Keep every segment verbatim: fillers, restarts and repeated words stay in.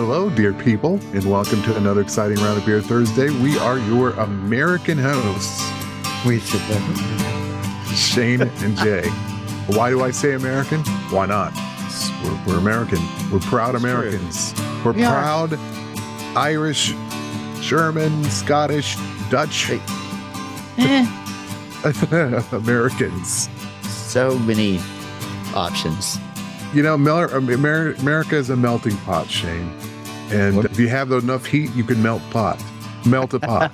Hello, dear people, and welcome to another exciting round of Beer Thursday. We are your American hosts. We should never. Shane and Jay. Why do I say American? Why not? We're, we're American. We're proud It's Americans. We're We are. proud Irish, German, Scottish, Dutch Eh, Americans. so many options. You know, Mel- Amer- America is a melting pot, Shane. And What? if you have enough heat, you can melt pot. Melt a pot.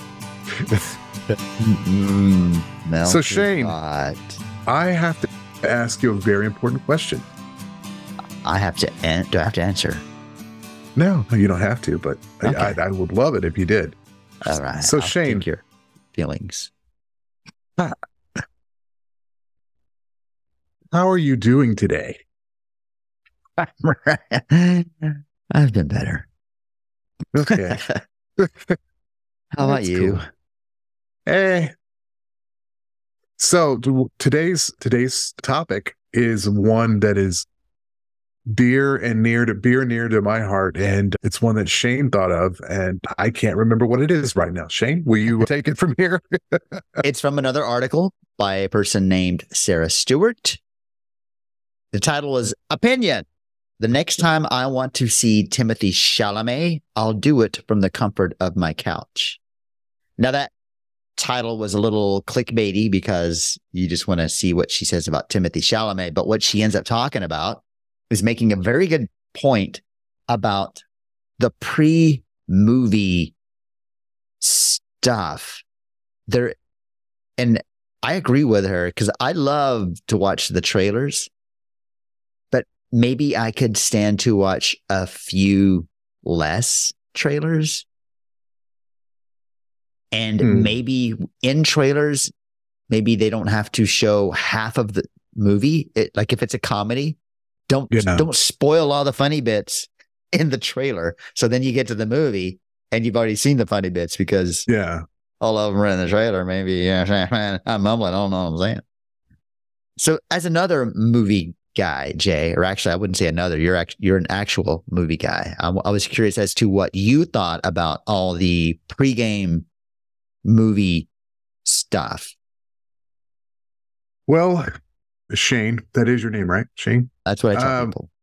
Mm, melted Shane- pot. I have to ask you a very important question. I have to. An- do I have to answer? No, you don't have to, but Okay. I, I, I would love it if you did. All right. So I'll Shane, take your feelings. how are you doing today? I've been better. Okay. How about That's you? cool. Eh. So t- today's today's topic is one that is dear and near to beer near to my heart, and it's one that Shane thought of, and I can't remember what it is right now. Shane, will you take it from here? It's from another article by a person named Sarah Stewart. The title is Opinion. The next time I want to see Timothy Chalamet, I'll do it from the comfort of my couch. Now that title was a little clickbaity because you just want to see what she says about Timothy Chalamet. But what she ends up talking about is making a very good point about the pre-movie stuff. There, and I agree with her because I love to watch the trailers, but maybe I could stand to watch a few less trailers. And Hmm. maybe in trailers, maybe they don't have to show half of the movie. It, like if it's a comedy, don't Yeah. don't spoil all the funny bits in the trailer. So then you get to the movie and you've already seen the funny bits because Yeah. all of them are in the trailer. Maybe yeah, I'm mumbling. I don't know what I'm saying. So as another movie guy, Jay, or actually I wouldn't say another. You're act- you're an actual movie guy. I, w- I was curious as to what you thought about all the pregame movie stuff. Well, Shane, that is your name, right? Shane? That's what I tell Um, people.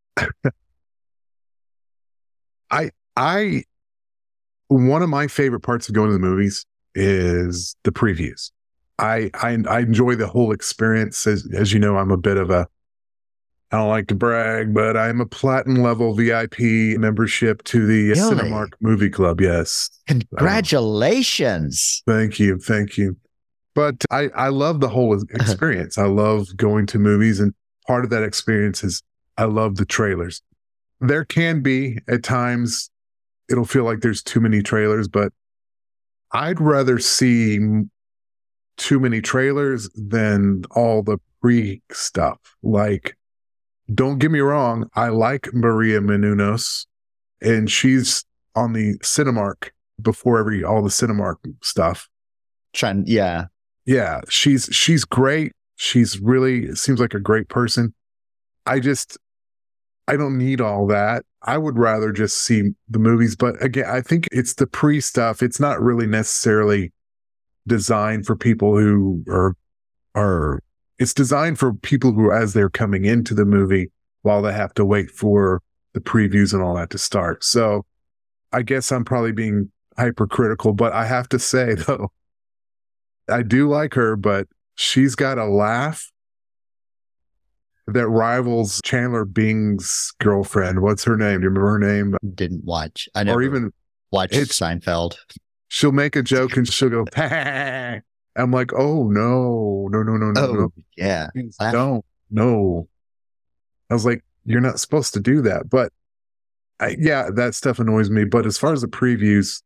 I one of my favorite parts of going to the movies is the previews. I I, I enjoy the whole experience. As, as you know, I'm a bit of a I don't like to brag, but I'm a platinum level V I P membership to the Really? Cinemark Movie Club. Yes. Congratulations. Thank you. Thank you. But I, I love the whole experience. I love going to movies, and part of that experience is I love the trailers. There can be at times it'll feel like there's too many trailers, but I'd rather see m- too many trailers than all the pre stuff. Like, don't get me wrong, I like Maria Menounos, and she's on the Cinemark before every all the Cinemark stuff. Trying, yeah. Yeah, she's she's great. She's really seems like a great person. I just I don't need all that. I would rather just see the movies. But again, I think it's the pre stuff. It's not really necessarily designed for people who are are it's designed for people who, as they're coming into the movie, while they have to wait for the previews and all that to start. So I guess I'm probably being hypercritical, but I have to say though, I do like her, but she's got a laugh that rivals Chandler Bing's girlfriend. What's her name? Do you remember her name? Didn't watch. I never Or even watched it's- Seinfeld. she'll make a joke and she'll go, I'm like, oh no, no, no, no, no, Oh, no. yeah. Please laugh. don't. No. I was like, you're not supposed to do that. But I, yeah, that stuff annoys me. But as far as the previews,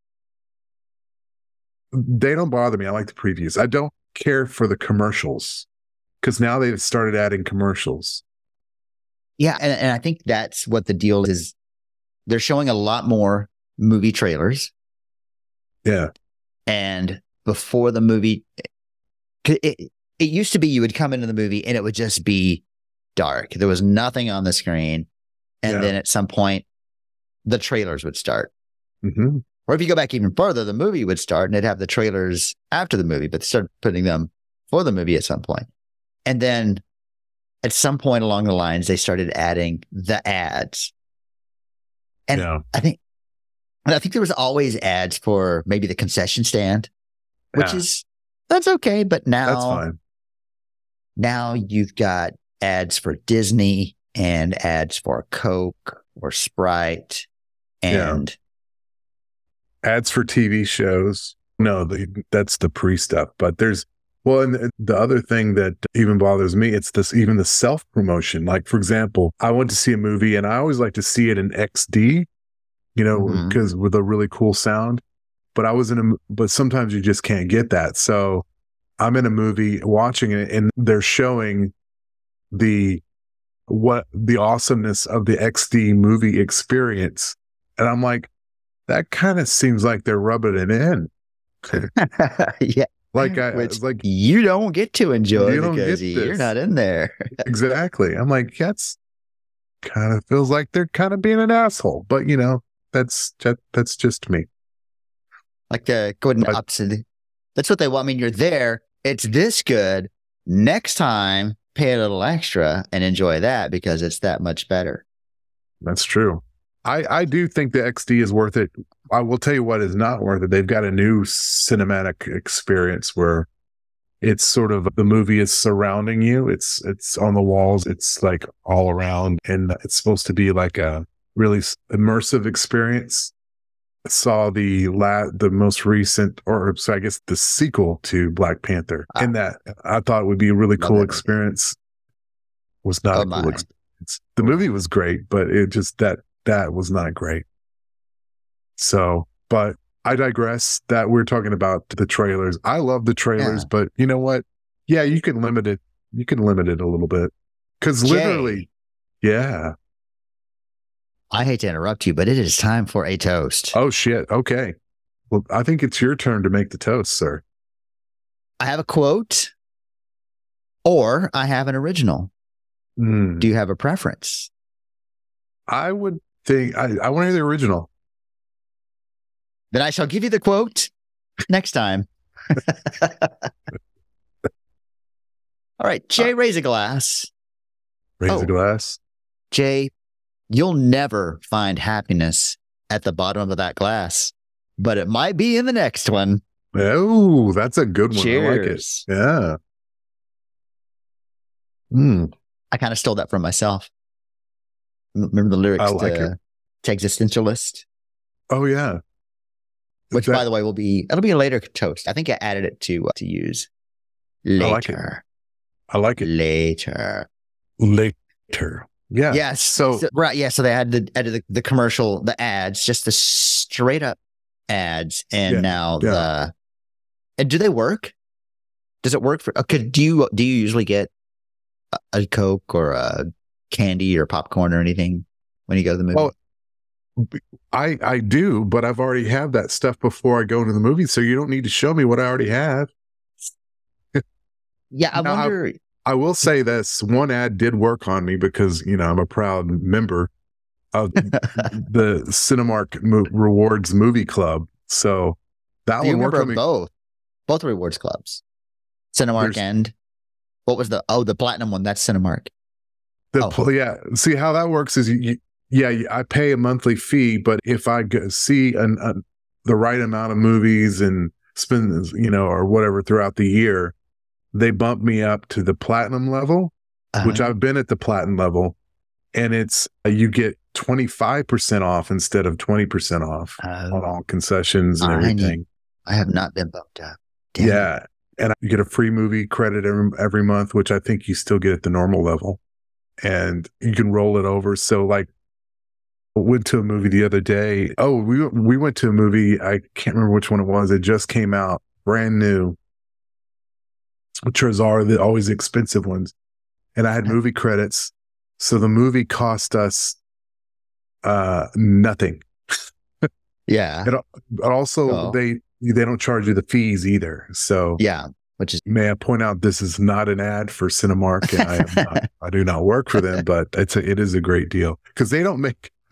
they don't bother me. I like the previews. I don't care for the commercials because now they've started adding commercials. Yeah. And, and I think that's what the deal is. They're showing a lot more movie trailers. Yeah. And before the movie, it, it, it used to be you would come into the movie and it would just be dark. There was nothing on the screen. And Yeah. then at some point, the trailers would start. Mm-hmm. Or if you go back even further, the movie would start and they'd have the trailers after the movie, but they started putting them for the movie at some point. And then at some point along the lines, they started adding the ads. And Yeah. I think I think there was always ads for maybe the concession stand, which Yeah. is, that's okay. But now, That's fine. now you've got ads for Disney and ads for Coke or Sprite and Ads for T V shows. No, the, that's the pre stuff. But there's, well, and the other thing that even bothers me, it's this, even the self promotion. Like, for example, I went to see a movie and I always like to see it in X D, you know, Mhm. because with a really cool sound. But I was in a, but sometimes you just can't get that. So I'm in a movie watching it and they're showing the, what the awesomeness of the X D movie experience. And I'm like, that kind of seems like they're rubbing it in. yeah, Like I which like you don't get to enjoy You don't because get you're this. not in there. exactly. I'm like, that's kind of feels like they're kind of being an asshole. But you know, that's that, that's just me. Like the going But- opposite. That's what they want. I mean, you're there. It's this good. Next time, pay a little extra and enjoy that because it's that much better. That's true. I, I do think the X D is worth it. I will tell you what is not worth it. They've got a new cinematic experience where it's sort of the movie is surrounding you. It's it's on the walls. It's like all around, and it's supposed to be like a really s- immersive experience. I saw the la- the most recent, or so I guess the sequel to Black Panther, Ah. and that I thought it would be a really Love cool that movie. experience. Was not Oh, a cool my. experience. The movie was great, but it just that that was not great. So, but I digress. That we're talking about the trailers. I love the trailers, Yeah. but you know what? Yeah, you can limit it. You can limit it a little bit because Jay, literally, yeah. I hate to interrupt you, but it is time for a toast. Oh shit. Okay. Well, I think it's your turn to make the toast, sir. I have a quote or I have an original. Hmm. Do you have a preference? I would think I, I want to hear the original. Then I shall give you the quote next time. All right, Jay, raise a glass. Raise Oh. a glass. Jay, you'll never find happiness at the bottom of that glass, but it might be in the next one. Oh, that's a good one. I like it. Cheers. Yeah. Hmm. I kind of stole that from myself. M- Remember the lyrics I like to, it. to Existentialist? Oh yeah. Which, That- by the way, will be, it'll be a later toast. I think I added it to, uh, to use later. like it. I like it. Later. Later. Yeah. Yes. So, So- right. Yeah. So they had the, added the, the commercial, the ads, just the straight up ads. And Yeah, now yeah. the, and do they work? Does it work for, okay, do you, do you usually get a, a Coke or a candy or popcorn or anything when you go to the movie? Well, I I do, but I've already have that stuff before I go into the movie, so you don't need to show me what I already have. yeah. I now, I- wonder, I will say this one ad did work on me because, you know, I'm a proud member of the Cinemark Mo- Rewards Movie Club. So that you one worked remember on me. both, both rewards clubs, Cinemark There's- and what was the, oh, the platinum one. That's Cinemark. The Oh. pl- yeah. See how that works is you, you yeah, you- I pay a monthly fee, but if I go see an, a, the right amount of movies and spend, you know, or whatever throughout the year, they bump me up to the platinum level, which Uh, I've been at the platinum level, and it's uh, you get twenty-five percent off instead of twenty percent off uh, on all concessions and I need- everything. I have not been bumped up. Damn it. Yeah. And you get a free movie credit every, every month, which I think you still get at the normal level. And you can roll it over. So, like, I went to a movie the other day. Oh, we we went to a movie. I can't remember which one it was. It just came out, brand new. Which are the always expensive ones. And I had movie credits. So the movie cost us uh, nothing. Yeah. But also, Oh. they they don't charge you the fees either. So Yeah. Which is, may I point out this is not an ad for Cinemark, and I am not, I do not work for them, but it's a, it is a great deal because they don't make.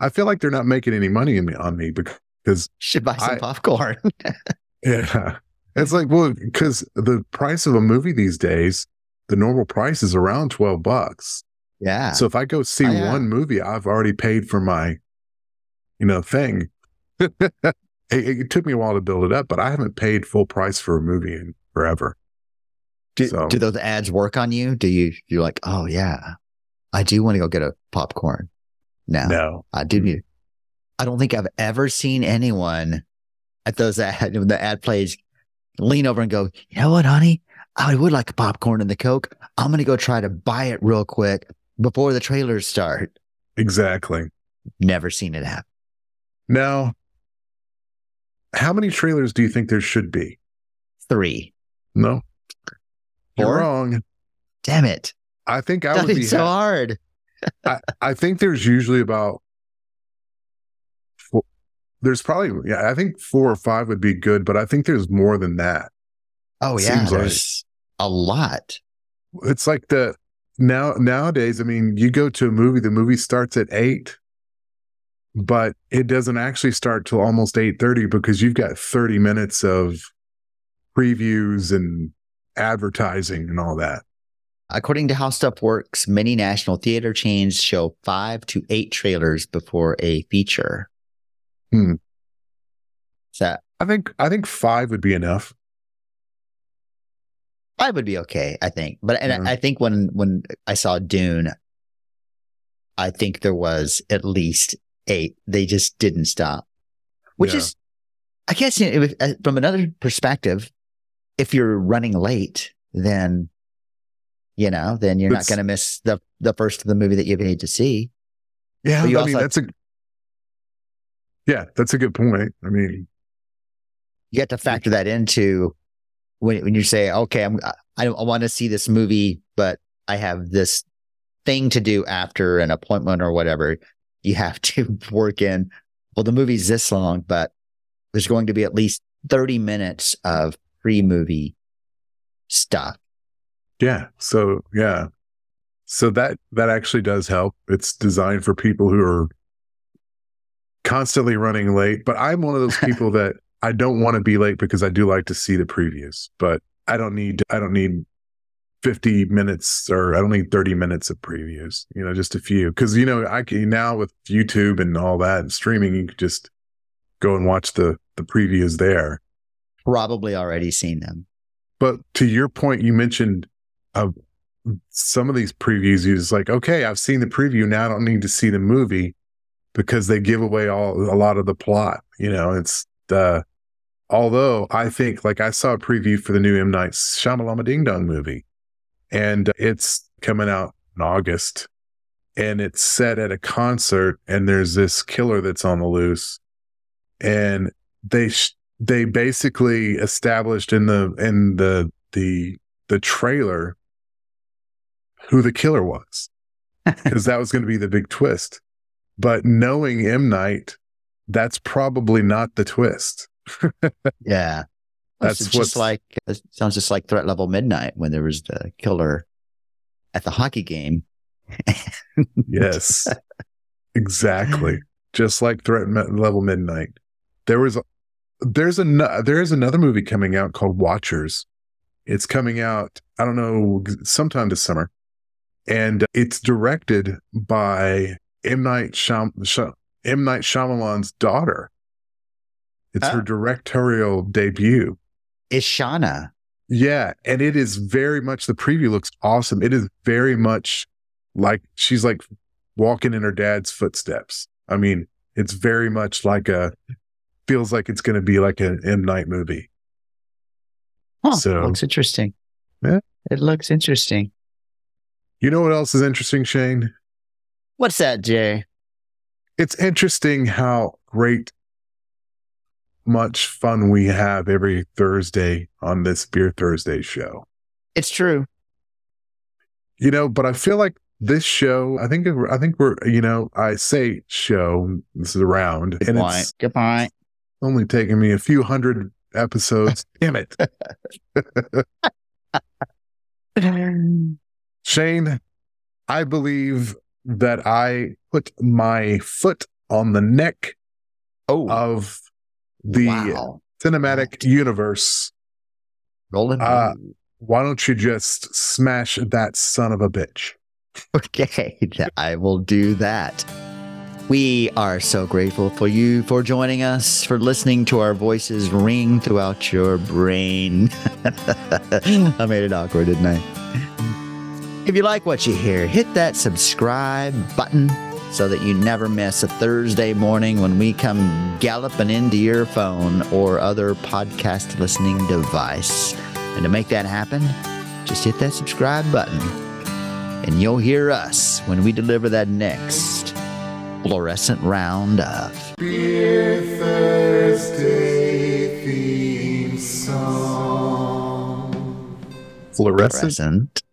I feel like they're not making any money in me, on me because Should buy some I, popcorn. yeah, it's like, well, because the price of a movie these days, the normal price is around twelve bucks. Yeah. So if I go see Oh, yeah. one movie, I've already paid for my, you know, thing. it, it took me a while to build it up, but I haven't paid full price for a movie in forever. Do, So- do those ads work on you? Do you, you're like, oh yeah, I do want to go get a popcorn. No, No. I do need, I don't think I've ever seen anyone at those ad, when the ad plays, lean over and go, you know what, honey? I would like a popcorn and the Coke. I'm going to go try to buy it real quick before the trailers start. Exactly. Never seen it happen. Now, how many trailers do you think there should be? Three. No. You're Four? wrong. Damn it. I think I would Studying be so ha- hard. I, I think there's usually about four, there's probably yeah, I think four or five would be good, but I think there's more than that. Oh yeah, Seems like- there's a lot. It's like the now nowadays, I mean, you go to a movie, the movie starts at eight, but it doesn't actually start till almost eight thirty because you've got thirty minutes of previews and advertising and all that. According to How Stuff Works, many national theater chains show five to eight trailers before a feature. Hmm. So I think I think five would be enough. five would be okay, I think. But and Yeah. I, I think when when I saw Dune, I think there was at least eight. They just didn't stop, which Yeah. is, I guess, you know, if- uh, from another perspective, if you're running late, then you know, then you're not That's- going to miss the the first of the movie that you paid to see. Yeah, But you I mean also- that's a yeah, that's a good point. I mean, You have to factor that into when when you say, okay, I'm I, I want to see this movie, but I have this thing to do after an appointment or whatever. You have to work in. Well, the movie's this long, but there's going to be at least thirty minutes of pre-movie stuff. yeah. So yeah, so that that actually does help. It's designed for people who are constantly running late. But I'm one of those people that I don't want to be late because I do like to see the previews. But I don't need I don't need fifty minutes or I don't need thirty minutes of previews. You know, just a few because you know I can now with YouTube and all that and streaming, you could just go and watch the the previews there. Probably already seen them. But to your point, you mentioned uh, some of these previews. You just like, okay, I've seen the preview. Now I don't need to see the movie because they give away all a lot of the plot. You know, it's the. Although I think, like, I saw a preview for the new M. Night Shyamalan Ding Dong movie, and it's coming out in August, and it's set at a concert, and there's this killer that's on the loose, and they. Sh- They basically established in the in the the the trailer who the killer was, because that was going to be the big twist. But knowing M. Night, that's probably not the twist. Yeah. That's That's what's- just like, it sounds just like Threat Level Midnight when there was the killer at the hockey game. Yes, exactly. Just like Threat Me- Level Midnight. There was a, there's a there is another movie coming out called Watchers. It's coming out, I don't know, sometime this summer, and it's directed by M. Night Shyam, Shy, M. Night Shyamalan's daughter. It's her Oh. directorial debut. Is Shauna. Yeah, and it is very much, the preview looks awesome. It is very much like she's like walking in her dad's footsteps. I mean, it's very much like a, feels like it's going to be like an M. Night movie. Huh, So- looks interesting. Yeah. It looks interesting. You know what else is interesting, Shane? What's that, Jay? It's interesting how great much fun we have every Thursday on this Beer Thursday show. It's true. You know, but I feel like this show, I think, I think we're, you know, I say show, this is around, Good and point. it's Good point. only taken me a few hundred episodes. Damn it. Shane, I believe that I put my foot on the neck Oh, of the wow. cinematic universe. Rolling. Uh, why don't you just smash that son of a bitch? Okay, I will do that. We are so grateful for you for joining us, for listening to our voices ring throughout your brain. I made it awkward, didn't I? If you like what you hear, hit that subscribe button so that you never miss a Thursday morning when we come galloping into your phone or other podcast listening device. And to make that happen, just hit that subscribe button and you'll hear us when we deliver that next fluorescent round of Beer Thursday theme song. Fluorescent? fluorescent